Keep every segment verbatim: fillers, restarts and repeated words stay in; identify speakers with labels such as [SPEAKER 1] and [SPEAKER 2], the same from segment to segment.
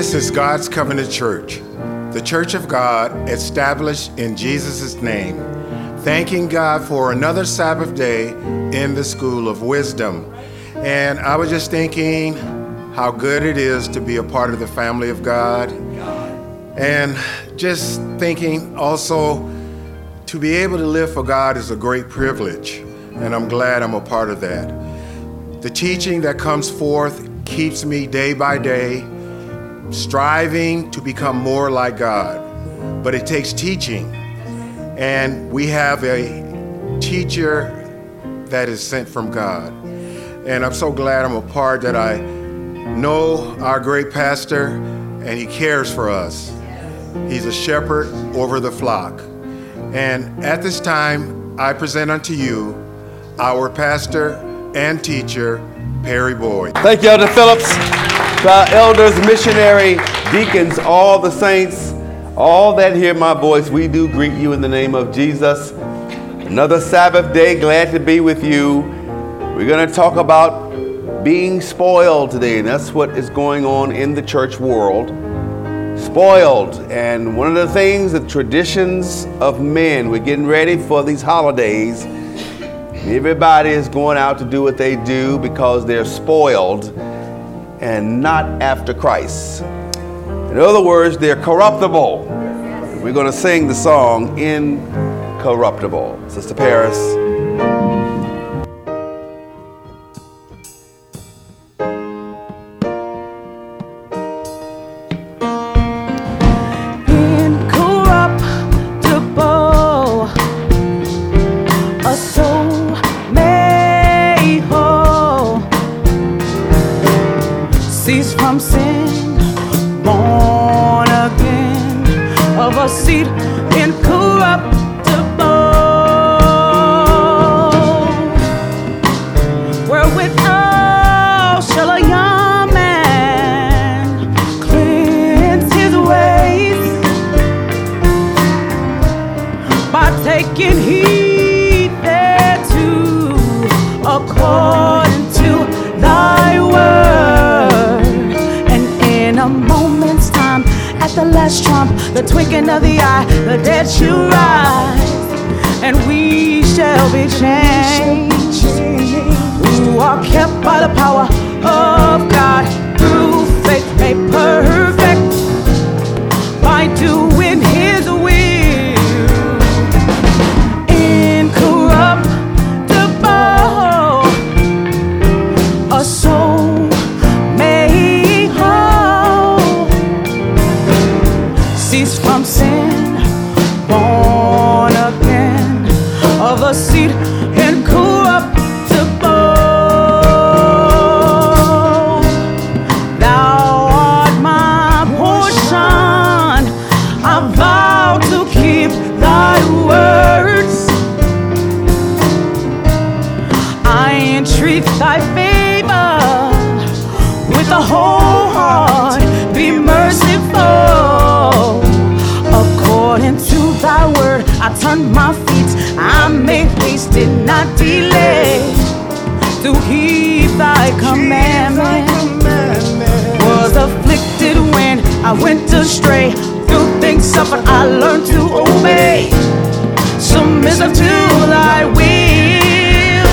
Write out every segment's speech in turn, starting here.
[SPEAKER 1] This is God's Covenant Church, the Church of God established in Jesus' name, thanking God for another Sabbath day in the School of Wisdom. And I was just thinking how good it is to be a part of the family of God. And just thinking also to be able to live for God is a great privilege. And I'm glad I'm a part of that. The teaching that comes forth keeps me day by day striving to become more like God. But it takes teaching. And we have a teacher that is sent from God. And I'm so glad I'm a part that I know our great pastor, and he cares for us. He's a shepherd over the flock. And at this time, I present unto you our pastor and teacher, Perry Boyd.
[SPEAKER 2] Thank you, Elder Phillips. To our elders, missionary, deacons, all the saints, all that hear my voice, we do greet you in the name of Jesus. Another Sabbath day, glad to be with you. We're going to talk about being spoiled today, and that's what is going on in the church world. Spoiled. And one of the things, the traditions of men, we're getting ready for these holidays. Everybody is going out to do what they do because they're spoiled and not after Christ. In other words, they're corruptible. We're going to sing the song Incorruptible. Sister Paris.
[SPEAKER 3] Seed incorruptible, wherewithal shall a young man cleanse his ways, by taking heed thereto, according to thy word. And in a moment's time, at the last trump, the twinkling of the eye, the dead shall rise, and we shall be changed, who are kept by the power of God, through faith made perfect, by doing his will. Incorruptible, a soul made whole, cease from sin, born again of a seed incorruptible. Thou art my portion, I vow to keep thy words. I entreat thy favor with a whole heart, be merciful. According to thy word, I turn my feet, I make haste, did not delay, to keep thy commandment. Was afflicted when I went astray, through things suffered I learned to obey, submissive to thy will.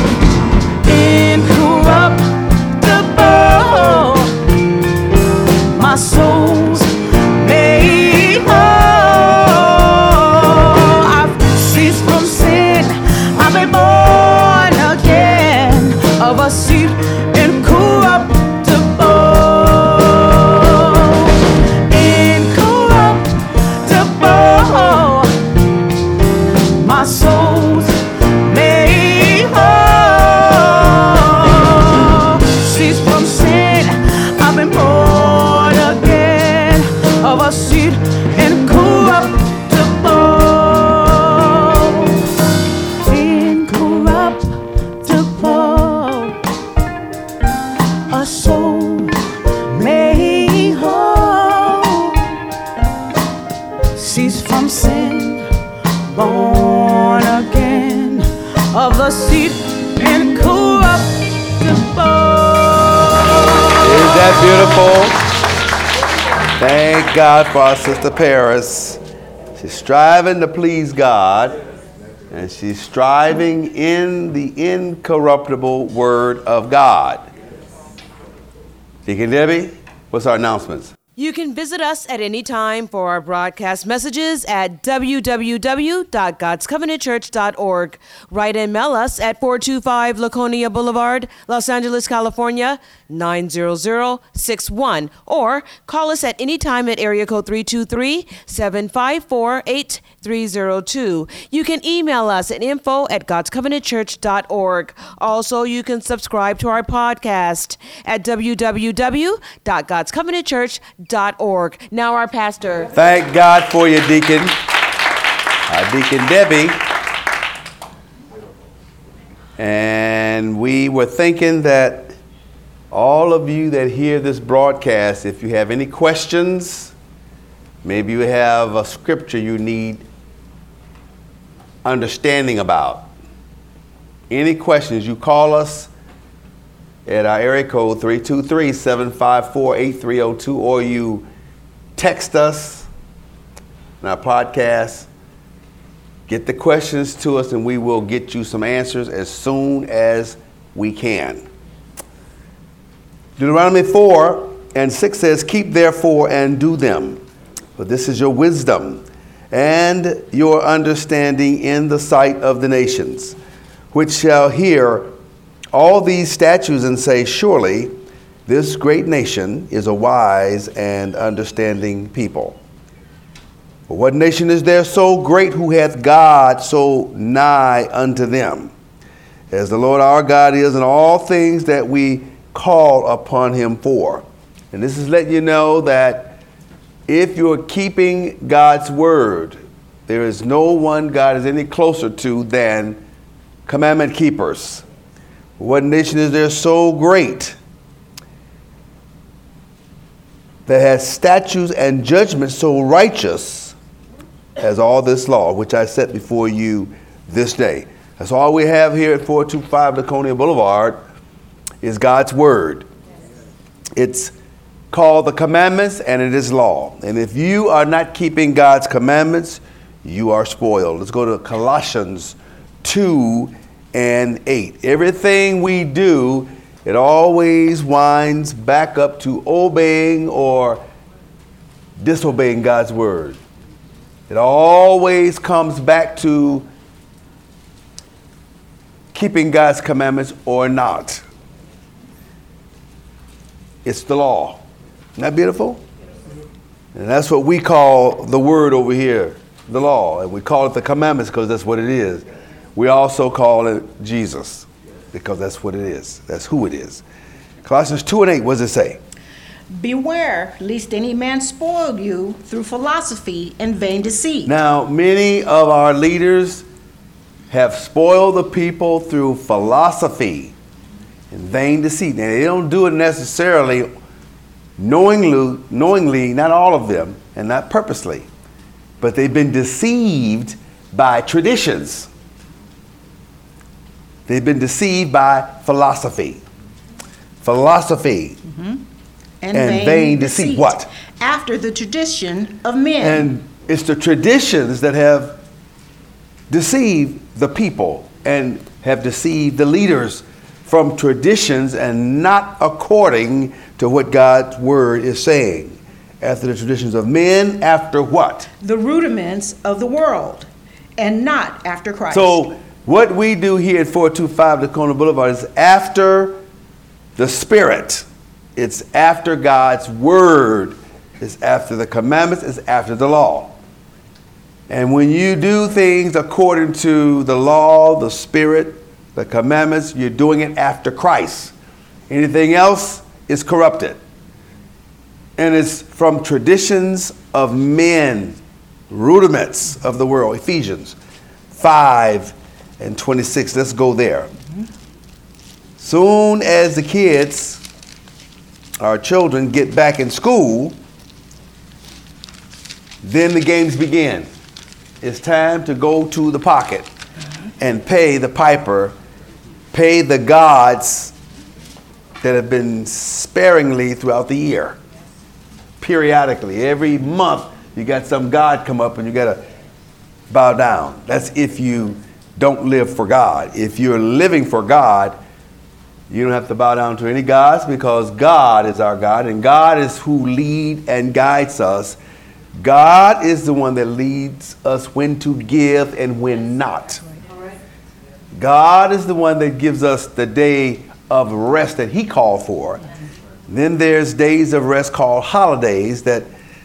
[SPEAKER 3] Incorruptible, my soul's made whole. I've ceased from sin, I've been born again of a seed incorruptible. Incorruptible, my soul's made whole. Ceased from sin, I've been born again of a seed incorruptible. Incorruptible, a soul made whole, ceased from sin, born again of the seed incorruptible.
[SPEAKER 2] Is that beautiful? Thank God for our sister Paris. She's striving to please God, and she's striving in the incorruptible Word of God. Deacon Debbie, what's our announcements?
[SPEAKER 4] You can visit us at any time for our broadcast messages at w w w dot gods covenant church dot org. Write and mail us at four two five Laconia Boulevard, Los Angeles, California, nine zero zero six one. Or call us at any time at area code three two three, seven five four, eight three zero two. You can email us at info at gods covenant church dot org. Also, you can subscribe to our podcast at w w w dot gods covenant church dot org. Now our pastor.
[SPEAKER 2] Thank God for you, Deacon. Our Deacon Debbie. And we were thinking that all of you that hear this broadcast, if you have any questions, maybe you have a scripture you need understanding about. Any questions, you call us at our area code three two three, seven five four, eight three zero two, or you text us in our podcast. Get the questions to us and we will get you some answers as soon as we can. Deuteronomy four and six says, keep therefore and do them, for this is your wisdom and your understanding in the sight of the nations, which shall hear all these statutes and say, surely this great nation is a wise and understanding people. For what nation is there so great who hath God so nigh unto them, as the Lord our God is in all things that we call upon him for? And this is letting you know that if you're keeping God's word, there is no one God is any closer to than commandment keepers. What nation is there so great that has statutes and judgments so righteous as all this law, which I set before you this day? That's all we have here at four two five Laconia Boulevard is God's word. It's called the commandments and it is law. And if you are not keeping God's commandments, you are spoiled. Let's go to Colossians two and eight. Everything we do, it always winds back up to obeying or disobeying God's word. It always comes back to keeping God's commandments or not. It's the law. Isn't that beautiful? And that's what we call the word over here, the law. And we call it the commandments because that's what it is. We also call it Jesus because that's what it is. That's who it is. Colossians two and eight, what does it say?
[SPEAKER 5] Beware, lest any man spoil you through philosophy and vain deceit.
[SPEAKER 2] Now, many of our leaders have spoiled the people through philosophy and vain deceit. Now, they don't do it necessarily knowingly, knowingly, not all of them, and not purposely, but they've been deceived by traditions. They've been deceived by philosophy. Philosophy.
[SPEAKER 5] Mm-hmm.
[SPEAKER 2] And, and vain, vain deceit. deceit. What?
[SPEAKER 5] After the tradition of men.
[SPEAKER 2] And it's the traditions that have deceived the people and have deceived the leaders from traditions and not according to what God's word is saying. After the traditions of men, after what?
[SPEAKER 5] The rudiments of the world, and not after Christ.
[SPEAKER 2] So what we do here at four two five Laconia Boulevard is after the Spirit. It's after God's word. It's after the commandments. It's after the law. And when you do things according to the law, the Spirit, the commandments, you're doing it after Christ. Anything else is corrupted. And it's from traditions of men, rudiments of the world. Ephesians five and twenty-six. Let's go there. Mm-hmm. Soon as the kids, our children, get back in school, then the games begin. It's time to go to the pocket and pay the piper, pay the gods that have been sparingly throughout the year. periodically. Every month you got some God come up and you got to bow down. That's if you don't live for God. If you're living for God, you don't have to bow down to any gods, because God is our God, and God is who leads and guides us. God is the one that leads us when to give and when not. God is the one that gives us the day of rest that he called for. Then there's days of rest called holidays that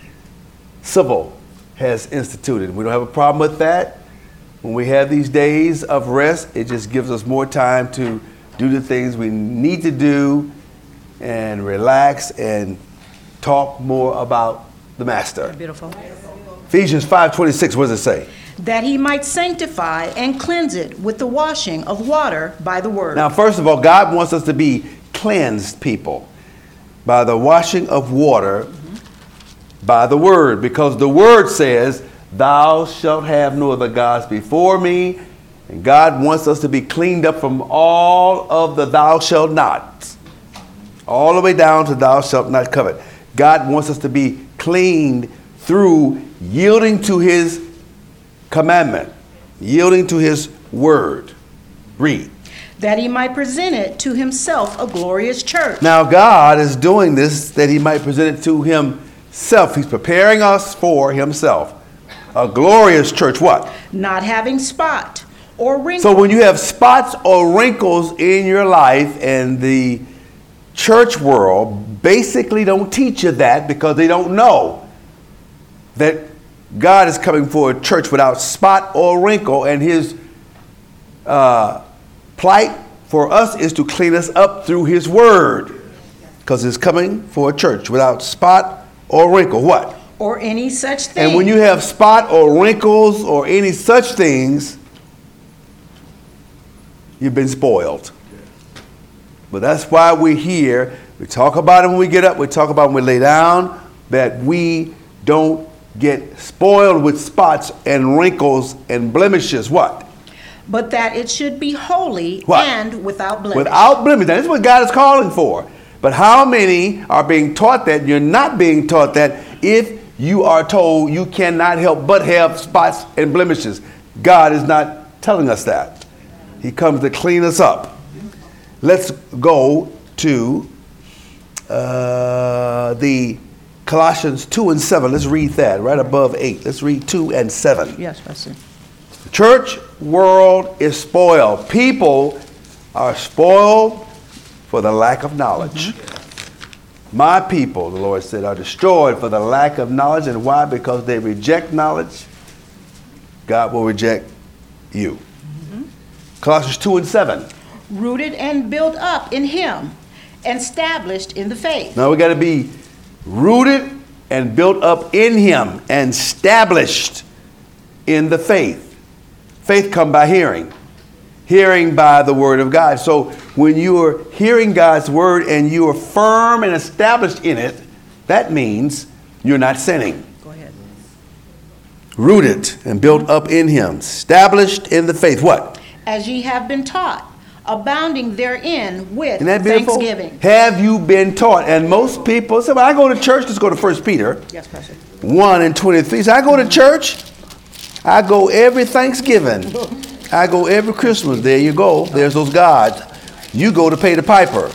[SPEAKER 2] civil has instituted. We don't have a problem with that. When we have these days of rest, it just gives us more time to do the things we need to do and relax and talk more about the Master.
[SPEAKER 5] Beautiful.
[SPEAKER 2] Ephesians five twenty-six, what does it say?
[SPEAKER 5] That he might sanctify and cleanse it with the washing of water by the word.
[SPEAKER 2] Now, first of all, God wants us to be cleansed people by the washing of water mm-hmm. by the word, because the word says, thou shalt have no other gods before me. And God wants us to be cleaned up from all of the thou shalt not, all the way down to thou shalt not covet. God wants us to be cleaned through yielding to his commandment, yielding to his word. Read.
[SPEAKER 5] That he might present it to himself a glorious church.
[SPEAKER 2] Now God is doing this that he might present it to himself. He's preparing us for himself. A glorious church, what?
[SPEAKER 5] Not having spot or wrinkle.
[SPEAKER 2] So when you have spots or wrinkles in your life, and the church world basically don't teach you that, because they don't know that God is coming for a church without spot or wrinkle, and his uh, plight for us is to clean us up through his word, because it's coming for a church without spot or wrinkle. What?
[SPEAKER 5] Or any such thing.
[SPEAKER 2] And when you have spot or wrinkles or any such things, you've been spoiled. But that's why we're here. We talk about it when we get up. We talk about it when we lay down, that we don't get spoiled with spots and wrinkles and blemishes. What?
[SPEAKER 5] But that it should be holy
[SPEAKER 2] What?
[SPEAKER 5] and without blemish.
[SPEAKER 2] Without blemish. That's what God is calling for. But how many are being taught that? You're not being taught that if you are told you cannot help but have spots and blemishes. God is not telling us that. He comes to clean us up. Let's go to uh, the Colossians two and seven. Let's read that right above eight. Let's read two and seven.
[SPEAKER 5] Yes, Pastor.
[SPEAKER 2] The church world is spoiled. People are spoiled for the lack of knowledge. Mm-hmm. My people, the Lord said, are destroyed for the lack of knowledge. And why? Because they reject knowledge. God will reject you. Mm-hmm. Colossians two and seven.
[SPEAKER 5] Rooted and built up in him, and established in the faith.
[SPEAKER 2] Now we got to be rooted and built up in him and established in the faith. Faith come by hearing. Hearing by the word of God. So when you are hearing God's word and you are firm and established in it, that means you're not sinning.
[SPEAKER 5] Go ahead.
[SPEAKER 2] Rooted and built up in him, established in the faith. What?
[SPEAKER 5] As ye have been taught, abounding therein with
[SPEAKER 2] Isn't that beautiful?
[SPEAKER 5] thanksgiving.
[SPEAKER 2] Have you been taught? And most people say, well, I go to church. Let's go to First Peter.
[SPEAKER 5] Yes, Pastor.
[SPEAKER 2] one and twenty-three. So I go to church. I go every Thanksgiving. I go every Christmas. There you go. There's those gods. You go to pay the piper.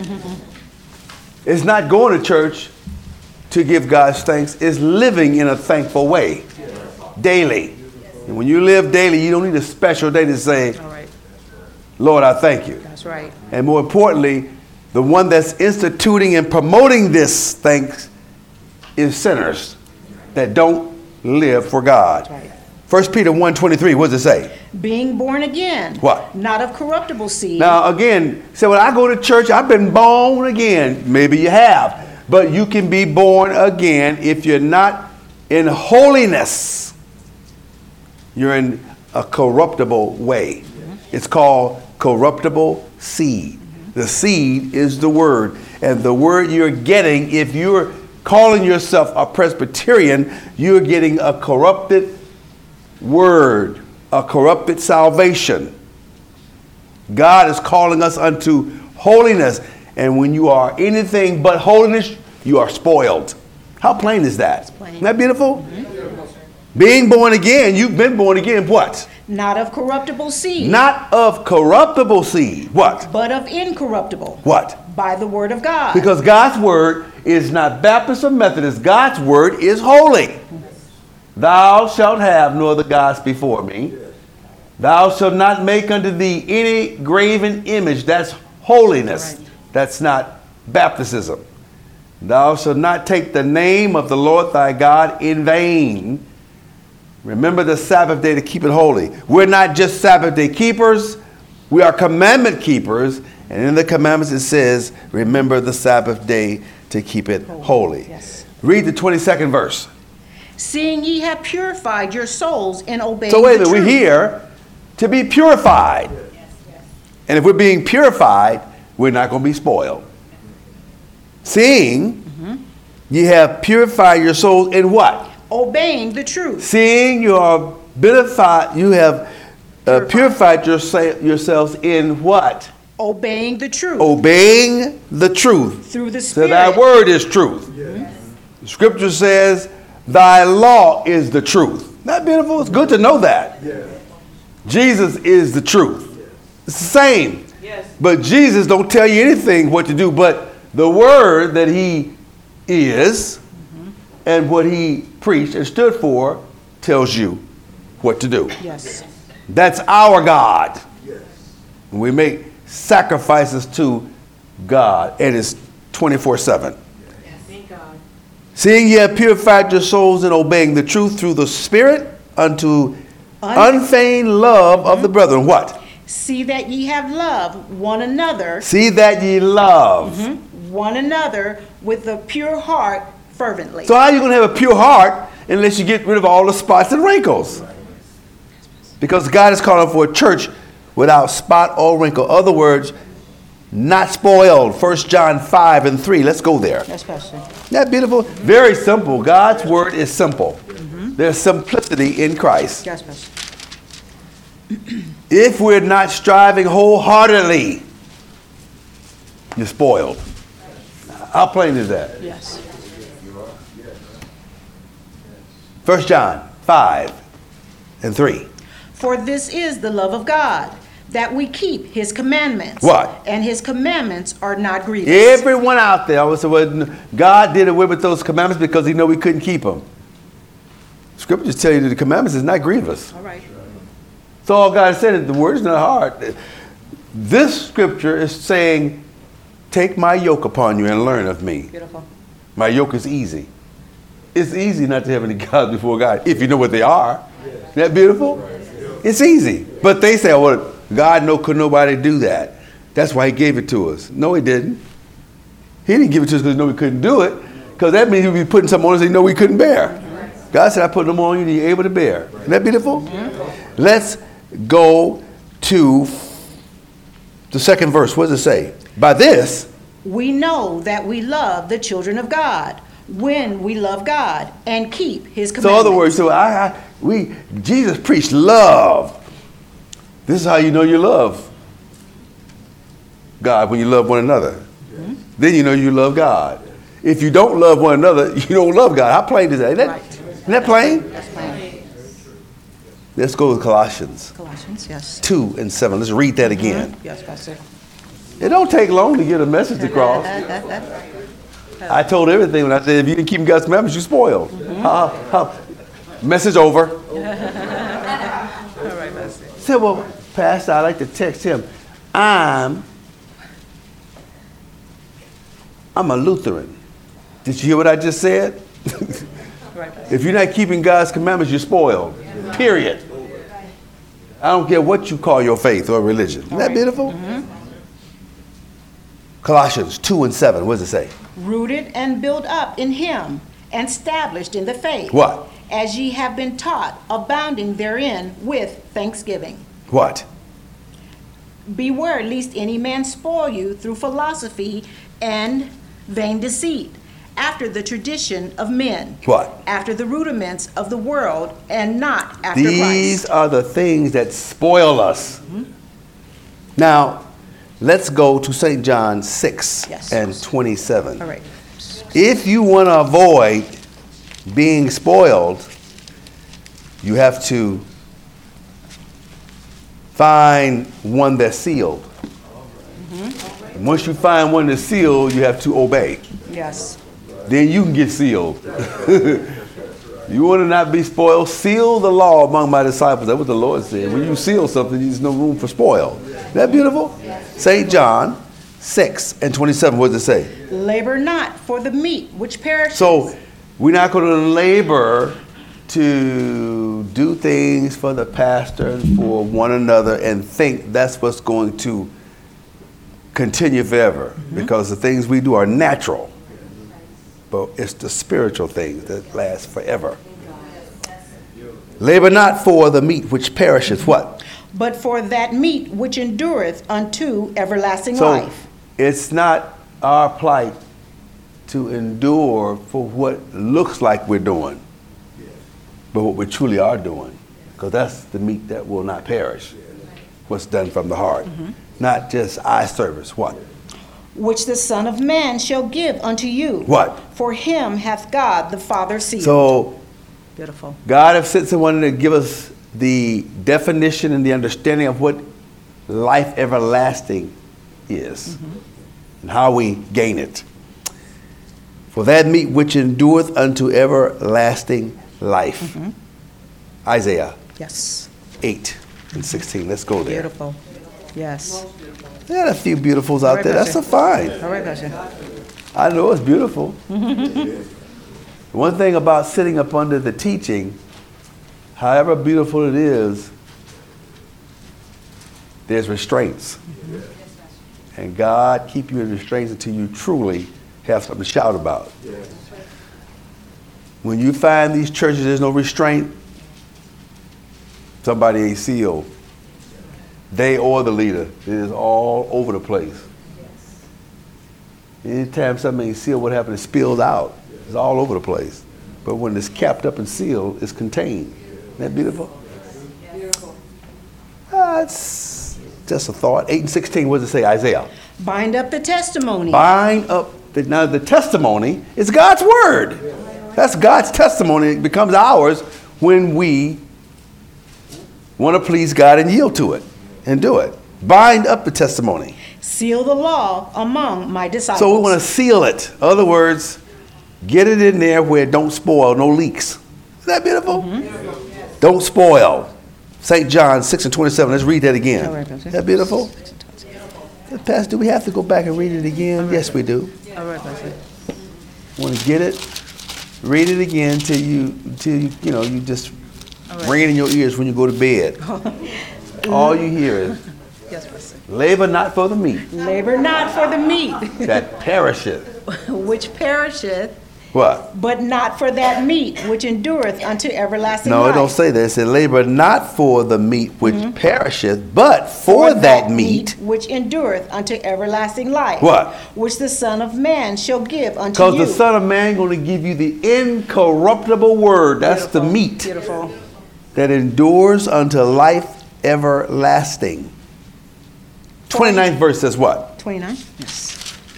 [SPEAKER 2] It's not going to church to give God's thanks. It's living in a thankful way. Daily. And when you live daily, you don't need a special day to say,
[SPEAKER 5] All right.
[SPEAKER 2] Lord, I thank you.
[SPEAKER 5] That's right.
[SPEAKER 2] And more importantly, the one that's instituting and promoting this thanks is sinners that don't live for God.
[SPEAKER 5] Right.
[SPEAKER 2] First Peter one twenty-three, what does it say?
[SPEAKER 5] Being born again.
[SPEAKER 2] What?
[SPEAKER 5] Not of corruptible seed.
[SPEAKER 2] Now again, say, well, I go to church, I've been born again. Maybe you have. But you can be born again if you're not in holiness. You're in a corruptible way. It's called corruptible seed. The seed is the word. And the word you're getting, if you're calling yourself a Presbyterian, you're getting a corrupted word, a corrupted salvation. God is calling us unto holiness. And when you are anything but holiness, you are spoiled. How plain is that?
[SPEAKER 5] plain.
[SPEAKER 2] Isn't that beautiful? Being born again, you've been born again, what?
[SPEAKER 5] Not of corruptible seed,
[SPEAKER 2] Not of corruptible seed. What?
[SPEAKER 5] but of incorruptible,
[SPEAKER 2] What?
[SPEAKER 5] by the word of God.
[SPEAKER 2] Because God's word is not Baptist or Methodist. God's word is holy. Thou shalt have no other gods before me. Thou shalt not make unto thee any graven image. That's holiness.
[SPEAKER 5] Right.
[SPEAKER 2] That's not Baptism. Thou shalt not take the name of the Lord thy God in vain. Remember the Sabbath day to keep it holy. We're not just Sabbath day keepers. We are commandment keepers. And in the commandments it says, remember the Sabbath day to keep it holy.
[SPEAKER 5] Yes.
[SPEAKER 2] Read the twenty-second verse.
[SPEAKER 5] Seeing ye have purified your souls in obeying
[SPEAKER 2] So wait a
[SPEAKER 5] the
[SPEAKER 2] minute, we're
[SPEAKER 5] truth.
[SPEAKER 2] here to be purified. And if we're being purified, we're not going to be spoiled. Seeing ye have purified your souls in what?
[SPEAKER 5] Obeying the truth.
[SPEAKER 2] Seeing you are beatified, you have uh, purified yourse- yourselves in what?
[SPEAKER 5] Obeying the truth.
[SPEAKER 2] Obeying the truth.
[SPEAKER 5] Through the
[SPEAKER 2] So
[SPEAKER 5] Spirit.
[SPEAKER 2] thy word is truth. The scripture says, thy law is the truth. Isn't that beautiful? It's good to know that. Jesus is the truth. It's the same.
[SPEAKER 4] Yes.
[SPEAKER 2] But Jesus don't tell you anything what to do, but the word that he is and what he preached and stood for tells you what to do.
[SPEAKER 5] Yes.
[SPEAKER 2] That's our God. We make sacrifices to God, and it's twenty-four seven.
[SPEAKER 4] Thank God.
[SPEAKER 2] Seeing ye have purified your souls in obeying the truth through the Spirit unto
[SPEAKER 5] Un-
[SPEAKER 2] unfeigned love of the brethren. What?
[SPEAKER 5] See that ye have loved one another,
[SPEAKER 2] See that ye love.
[SPEAKER 5] one another with a pure heart fervently.
[SPEAKER 2] So how are you going to have a pure heart unless you get rid of all the spots and wrinkles? Because God is calling for a church without spot or wrinkle. Other words, not spoiled. First John five and three. Let's go there.
[SPEAKER 5] Yes, Pastor.
[SPEAKER 2] Isn't that beautiful? Very simple. God's word is simple. There's simplicity in Christ.
[SPEAKER 5] Yes, Pastor.
[SPEAKER 2] If we're not striving wholeheartedly, you're spoiled. How plain is that?
[SPEAKER 5] Yes.
[SPEAKER 2] First John five and three.
[SPEAKER 5] For this is the love of God, that we keep his commandments.
[SPEAKER 2] What?
[SPEAKER 5] And his commandments are not grievous.
[SPEAKER 2] Everyone out there always said, well, God did away with those commandments because he knew we couldn't keep them. Scriptures tell you that the commandments is not grievous.
[SPEAKER 5] All right.
[SPEAKER 2] So all God said is the word is not hard. This scripture is saying, take my yoke upon you and learn of me.
[SPEAKER 5] Beautiful.
[SPEAKER 2] My yoke is easy. It's easy not to have any gods before God if you know what they are. Isn't that beautiful? It's easy. But they say, well, God no could nobody do that. That's why he gave it to us. No, he didn't. He didn't give it to us because he knew we couldn't do it. Because that means he'd be putting something on us he know we couldn't bear. God said, I put them on you and you're able to bear. Isn't that beautiful? Mm-hmm. Let's go to the second verse. What does it say? By this,
[SPEAKER 5] We know that we love the children of God when we love God and keep his
[SPEAKER 2] so in
[SPEAKER 5] commandments.
[SPEAKER 2] other words, so I, I, we, Jesus preached love. This is how you know you love God, when you love one another. Mm-hmm. Then you know you love God. If you don't love one another, you don't love God. How plain is that? Isn't that,
[SPEAKER 5] Right.
[SPEAKER 2] isn't that plain?
[SPEAKER 5] That's plain.
[SPEAKER 2] Let's go to Colossians
[SPEAKER 5] Colossians, yes.
[SPEAKER 2] two and seven. Let's read that again.
[SPEAKER 5] Yes, Pastor.
[SPEAKER 2] It don't take long to get a message across. I told everything when I said, if you didn't keep God's commandments, you spoiled.
[SPEAKER 5] Mm-hmm.
[SPEAKER 2] Uh, uh, message over. Said, well, Pastor, I like to text him. I'm, I'm a Lutheran. Did you hear what I just said? If you're not keeping God's commandments, you're spoiled. Period. I don't care what you call your faith or religion. Isn't that beautiful? Mm-hmm. Colossians two and seven. What does it say?
[SPEAKER 5] Rooted and built up in him and established in the faith.
[SPEAKER 2] What?
[SPEAKER 5] As ye have been taught, abounding therein with thanksgiving.
[SPEAKER 2] What?
[SPEAKER 5] Beware lest any man spoil you through philosophy and vain deceit, after the tradition of men.
[SPEAKER 2] What?
[SPEAKER 5] After the rudiments of the world, and not after
[SPEAKER 2] These
[SPEAKER 5] Christ.
[SPEAKER 2] are the things that spoil us. Mm-hmm. Now, let's go to Saint John six
[SPEAKER 5] Yes.
[SPEAKER 2] and twenty-seven.
[SPEAKER 5] All right.
[SPEAKER 2] If you want to avoid being spoiled, you have to find one that's sealed. Mm-hmm. And once you find one that's sealed, you have to obey.
[SPEAKER 5] Yes.
[SPEAKER 2] Then you can get sealed. You want to not be spoiled? Seal the law among my disciples. That's what the Lord said. When you seal something, there's no room for spoil. Isn't that beautiful? Saint John six and twenty-seven. What does it say?
[SPEAKER 5] Labor not for the meat which perishes.
[SPEAKER 2] So we're not going to labor to do things for the pastor and for one another and think that's what's going to continue forever. Mm-hmm. Because the things we do are natural. But it's the spiritual things that last forever. Labor not for the meat which perisheth, what?
[SPEAKER 5] But for that meat which endureth unto everlasting
[SPEAKER 2] so
[SPEAKER 5] life.
[SPEAKER 2] It's not our plight to endure for what looks like we're doing, but what we truly are doing. Because that's the meat that will not perish. What's done from the heart. Mm-hmm. Not just eye service, what?
[SPEAKER 5] Which the Son of Man shall give unto you.
[SPEAKER 2] What?
[SPEAKER 5] For him hath God the Father sealed.
[SPEAKER 2] So,
[SPEAKER 5] beautiful.
[SPEAKER 2] God has sent someone to give us the definition and the understanding of what life everlasting is, mm-hmm. and how we gain it. For that meat which endureth unto everlasting life. Mm-hmm. Isaiah.
[SPEAKER 5] Yes.
[SPEAKER 2] eight and sixteen. Let's go there.
[SPEAKER 5] Beautiful. Yes.
[SPEAKER 2] There are a few beautifuls out
[SPEAKER 5] right,
[SPEAKER 2] there. That's a fine.
[SPEAKER 5] All right, Pastor.
[SPEAKER 2] I know it's beautiful. One thing about sitting up under the teaching, however beautiful it is, there's restraints. Mm-hmm. And God keep you in restraints until you truly have something to shout about. Yes. When you find these churches there's no restraint, somebody ain't sealed. They or the leader. It is all over the place. Yes. Anytime something ain't sealed, what happens? It spills out. Yes. It's all over the place. But when it's capped up and sealed, it's contained. Isn't that beautiful? Beautiful. Uh, it's just a thought. eight and sixteen, what does it say, Isaiah?
[SPEAKER 5] Bind up the testimony.
[SPEAKER 2] Bind up. The, now the testimony is God's word. That's God's testimony. It becomes ours when we want to please God and yield to it. And do it. Bind up the testimony.
[SPEAKER 5] Seal the law among my disciples.
[SPEAKER 2] So we want to seal it. In other words, get it in there where it don't spoil, no leaks. Isn't that beautiful? Mm-hmm. Don't spoil. Saint John six and twenty-seven. Let's read that again. All right, Isn't that beautiful? Pastor, do we have to go back and read it again? Right. Yes, we do.
[SPEAKER 5] All right, Pastor.
[SPEAKER 2] Want to get it? Read it again till you, till you, you know, you just right. ring it in your ears when you go to bed. All you hear is,
[SPEAKER 5] yes, Pastor.
[SPEAKER 2] Labor not for the meat.
[SPEAKER 5] Labor not for the meat.
[SPEAKER 2] That perisheth.
[SPEAKER 5] Which perisheth.
[SPEAKER 2] What?
[SPEAKER 5] But not for that meat which endureth unto everlasting
[SPEAKER 2] no,
[SPEAKER 5] life.
[SPEAKER 2] No, it don't say that. It said, labor not for the meat which mm-hmm. perisheth, but for, for that, that meat, meat
[SPEAKER 5] which endureth unto everlasting life.
[SPEAKER 2] What?
[SPEAKER 5] Which the Son of Man shall give unto you.
[SPEAKER 2] Because the Son of Man going to give you the incorruptible word. That's
[SPEAKER 5] Beautiful.
[SPEAKER 2] the meat.
[SPEAKER 5] Beautiful.
[SPEAKER 2] That endures unto life everlasting. twenty-ninth verse says what?
[SPEAKER 5] twenty-nine? Yes.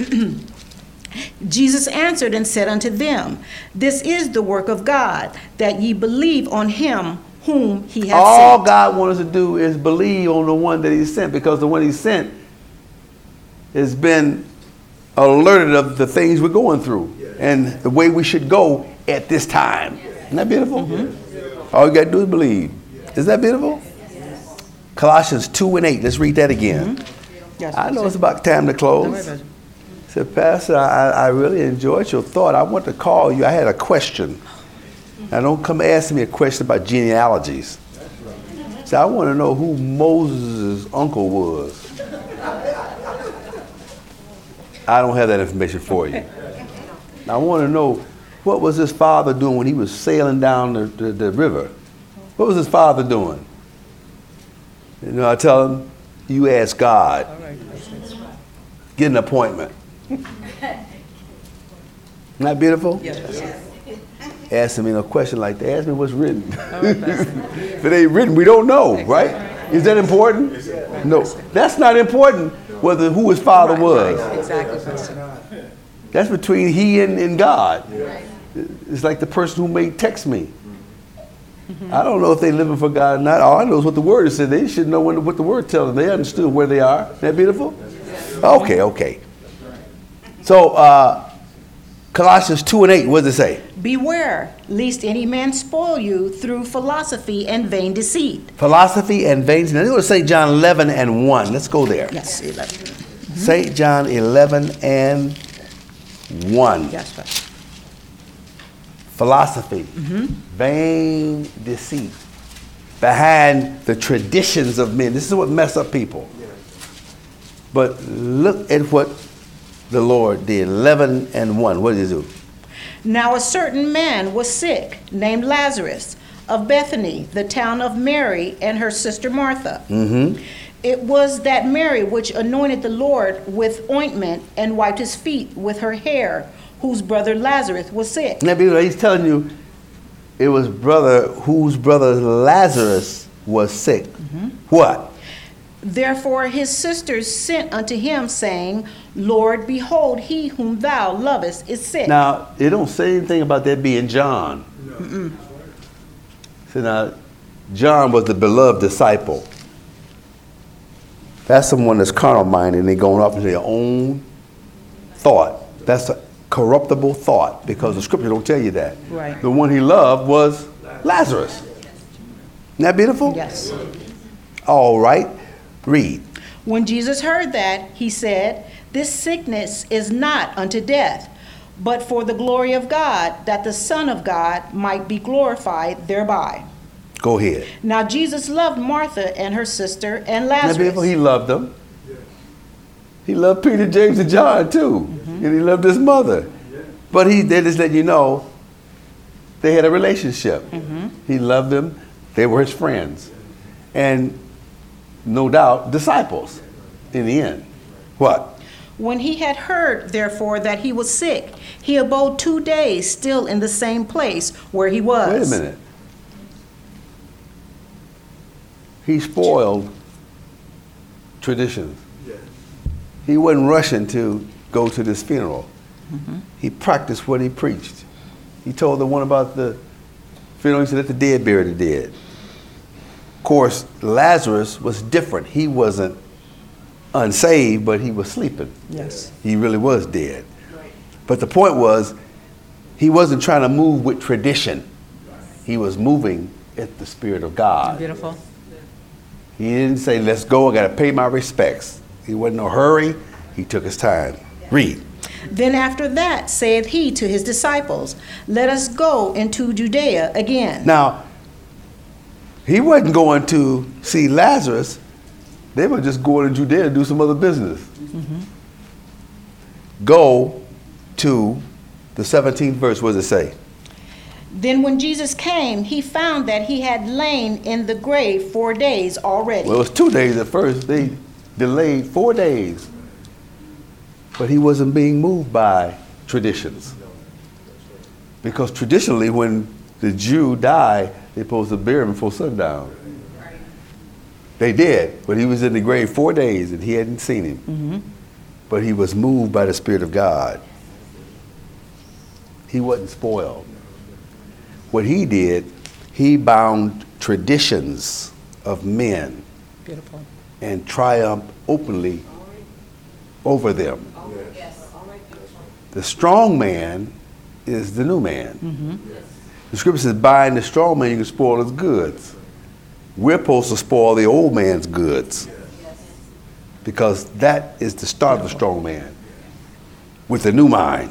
[SPEAKER 5] Jesus answered and said unto them, This is the work of God, that ye believe on him whom he hath
[SPEAKER 2] All
[SPEAKER 5] sent.
[SPEAKER 2] All God wants us to do is believe on the one that he sent, because the one he sent has been alerted of the things we're going through and the way we should go at this time. Isn't that beautiful? Mm-hmm. All you got to do is believe. Is that beautiful? Colossians two and eight. Let's read that again. Mm-hmm. Yes, I know it's about time to close. I said, Pastor, I, I really enjoyed your thought. I want to call you. I had a question. Now, don't come ask me a question about genealogies. So I want to know who Moses' uncle was. I don't have that information for you. I want to know, what was his father doing when he was sailing down the, the, the river? What was his father doing? You know, I tell him, you ask God. Get an appointment. Isn't that beautiful? Yes. Ask me a question like that. Ask me what's written. If it ain't written, we don't know, right? Is that important? No. That's not important whether who his father was.
[SPEAKER 5] Exactly.
[SPEAKER 2] That's between he and, and God. It's like the person who may text me. Mm-hmm. I don't know if they're living for God or not. All I know is what the word said. They should know when, what the word tells them. They understood where they are. Isn't that beautiful? Okay, okay. So, uh, Colossians two and eight, what does it say?
[SPEAKER 5] Beware, lest any man spoil you through philosophy and vain deceit.
[SPEAKER 2] Philosophy and vain deceit. Now, let's go to Saint John eleven and one. Let's go there.
[SPEAKER 5] Yes, eleven. Mm-hmm.
[SPEAKER 2] Saint John eleven and one.
[SPEAKER 5] Yes, Pastor.
[SPEAKER 2] Philosophy,
[SPEAKER 5] Mm-hmm.
[SPEAKER 2] vain deceit, behind the traditions of men. This is what mess up people. But look at what the Lord did. eleven and one. What did he do?
[SPEAKER 5] Now a certain man was sick, named Lazarus, of Bethany, the town of Mary and her sister Martha.
[SPEAKER 2] Mm-hmm.
[SPEAKER 5] It was that Mary which anointed the Lord with ointment and wiped his feet with her hair, whose brother Lazarus was sick.
[SPEAKER 2] Now, he's telling you it was brother whose brother Lazarus was sick.
[SPEAKER 5] Mm-hmm.
[SPEAKER 2] What?
[SPEAKER 5] Therefore his sisters sent unto him, saying, Lord, behold, he whom thou lovest is sick.
[SPEAKER 2] Now, it don't say anything about that being John.
[SPEAKER 5] Mm-mm.
[SPEAKER 2] So now, John was the beloved disciple. That's someone that's carnal-minded and they're going off into their own thought. That's a corruptible thought, because the scripture don't tell you that.
[SPEAKER 5] Right.
[SPEAKER 2] The one he loved was Lazarus. Isn't that beautiful?
[SPEAKER 5] Yes.
[SPEAKER 2] All right. Read.
[SPEAKER 5] When Jesus heard that, he said, This sickness is not unto death, but for the glory of God, that the Son of God might be glorified thereby.
[SPEAKER 2] Go ahead.
[SPEAKER 5] Now Jesus loved Martha and her sister and
[SPEAKER 2] Isn't that beautiful?
[SPEAKER 5] Lazarus.
[SPEAKER 2] He loved them. He loved Peter, James, and John too. Mm-hmm. And he loved his mother. But he they just let you know they had a relationship.
[SPEAKER 5] Mm-hmm.
[SPEAKER 2] He loved them. They were his friends. And no doubt, disciples in the end. What?
[SPEAKER 5] When he had heard, therefore, that he was sick, he abode two days still in the same place where he was.
[SPEAKER 2] Wait a minute. He spoiled traditions. He wasn't rushing to go to this funeral. Mm-hmm. He practiced what he preached. He told the one about the funeral, he said, let the dead bury the dead. Of course, Lazarus was different. He wasn't unsaved, but he was sleeping.
[SPEAKER 5] Yes.
[SPEAKER 2] He really was dead. But the point was, he wasn't trying to move with tradition. He was moving at the Spirit of God.
[SPEAKER 5] Beautiful.
[SPEAKER 2] He didn't say, let's go, I got to pay my respects. He wasn't in a hurry. He took his time. Read.
[SPEAKER 5] Then after that saith he to his disciples, Let us go into Judea again.
[SPEAKER 2] Now, he wasn't going to see Lazarus. They were just going to Judea to do some other business. Mm-hmm. Go to the seventeenth verse. What does it say?
[SPEAKER 5] Then when Jesus came, he found that he had lain in the grave four days already.
[SPEAKER 2] Well, it was two days at first. They delayed four days. But he wasn't being moved by traditions. Because traditionally, when the Jew died, they're supposed to bury him before sundown. They did, but he was in the grave four days and he hadn't seen him. Mm-hmm. But he was moved by the Spirit of God. He wasn't spoiled. What he did, he bound traditions of men.
[SPEAKER 5] Beautiful.
[SPEAKER 2] And triumphed openly over them. The strong man is the new man. Mm-hmm. The scripture says, buying the strong man, you can spoil his goods. We're supposed to spoil the old man's goods. Because that is the start of the strong man. With the new mind.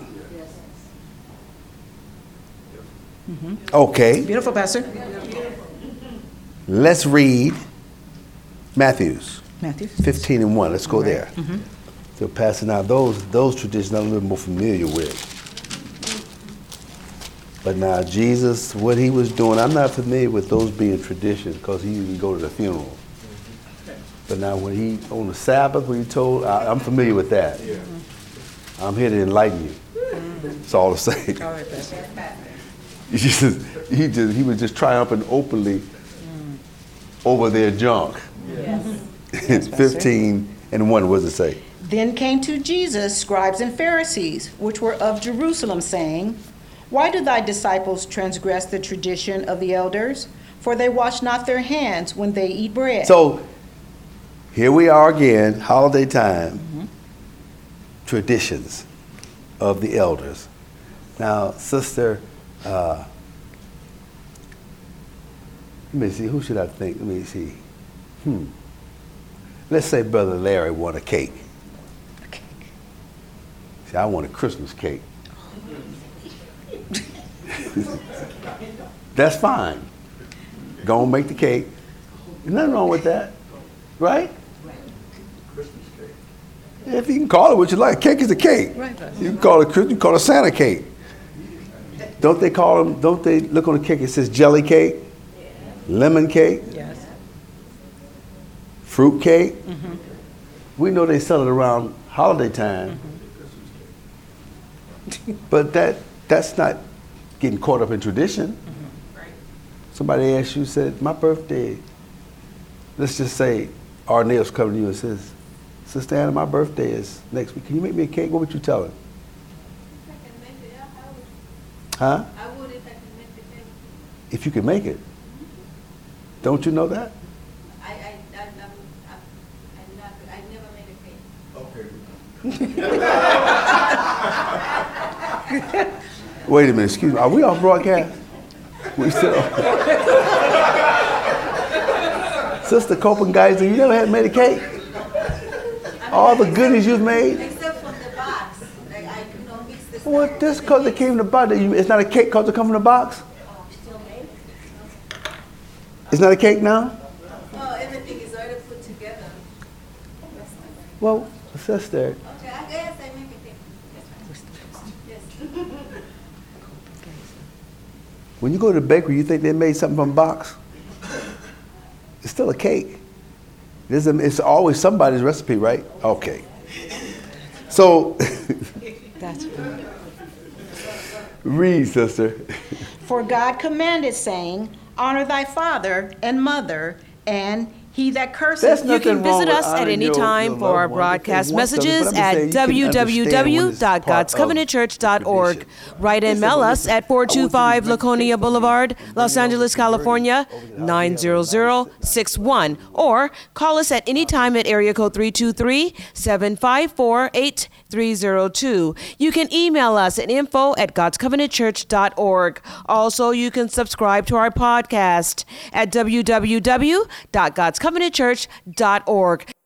[SPEAKER 2] Mm-hmm. Okay.
[SPEAKER 5] Beautiful, Pastor.
[SPEAKER 2] Let's read Matthew's.
[SPEAKER 5] Matthew.
[SPEAKER 2] fifteen and one. Let's go there.
[SPEAKER 5] Mm-hmm.
[SPEAKER 2] So passing out those those traditions I'm a little more familiar with. But now Jesus, what he was doing, I'm not familiar with those being traditions because he didn't go to the funeral. But now when he, on the Sabbath, when he told, I, I'm familiar with that. Mm-hmm. I'm here to enlighten you. Mm-hmm. That's all to say. All right, Pastor. He just, he just, he was just triumphant openly mm. over their junk. Yes. It's fifteen and one, what does it say?
[SPEAKER 5] Then came to Jesus scribes and Pharisees, which were of Jerusalem, saying, Why do thy disciples transgress the tradition of the elders? For they wash not their hands when they eat bread.
[SPEAKER 2] So here we are again, holiday time, mm-hmm. traditions of the elders. Now, Sister, uh, let me see, who should I think? Let me see. Hmm. Let's say Brother Larry want a cake. See, I want a Christmas cake. That's fine. Go and make the cake. There's nothing wrong with that, right? Christmas cake. If you can call it what you like, cake is a cake. Right. You can call it Christmas. You can call it Santa cake. Don't they call them? Don't they look on the cake? It says jelly cake, yeah. Lemon cake, yes. Fruit cake. Mm-hmm. We know they sell it around holiday time, mm-hmm. but that that's not getting caught up in tradition. Mm-hmm. Right. Somebody asked you, said, my birthday, let's just say Arnell's coming to you and says, Sister Anna, my birthday is next week. Can you make me a cake? What would you tell her?
[SPEAKER 6] I can make it, I would.
[SPEAKER 2] Huh?
[SPEAKER 6] I would if I can make the cake.
[SPEAKER 2] If you can make it. Mm-hmm. Don't you know that?
[SPEAKER 6] I, I, I, I, I'm not, I never made a cake.
[SPEAKER 2] Okay. Wait a minute, excuse me. Are we off broadcast? We still. Sister Copenhagen, you never had made a cake? All the goodies you've made?
[SPEAKER 6] Except from the box. Like I, you know, mix this.
[SPEAKER 2] What? This because it came in the box. It's not a cake because it comes in the box?
[SPEAKER 6] Oh, still made?
[SPEAKER 2] It's not a cake now?
[SPEAKER 6] No, everything is already put together.
[SPEAKER 2] Well, sister.
[SPEAKER 6] Okay, I guess I make a cake. Yes.
[SPEAKER 2] When you go to the bakery, you think they made something from a box? It's still a cake. It's, a, it's always somebody's recipe, right? Okay. So,
[SPEAKER 4] that's good.
[SPEAKER 2] Read, sister.
[SPEAKER 5] For God commanded, saying, Honor thy father and mother, and he that curseth.
[SPEAKER 4] You can visit us at any time for our broadcast messages at w w w dot gods covenant church dot org. Write and mail us at four two five Laconia Boulevard, Los Angeles, California, nine zero zero six one. Or call us at any time at area code three two three, seven five four, eight three zero two. You can email us at info at gods covenant church dot org. Also, you can subscribe to our podcast at w w w dot gods covenant church dot org.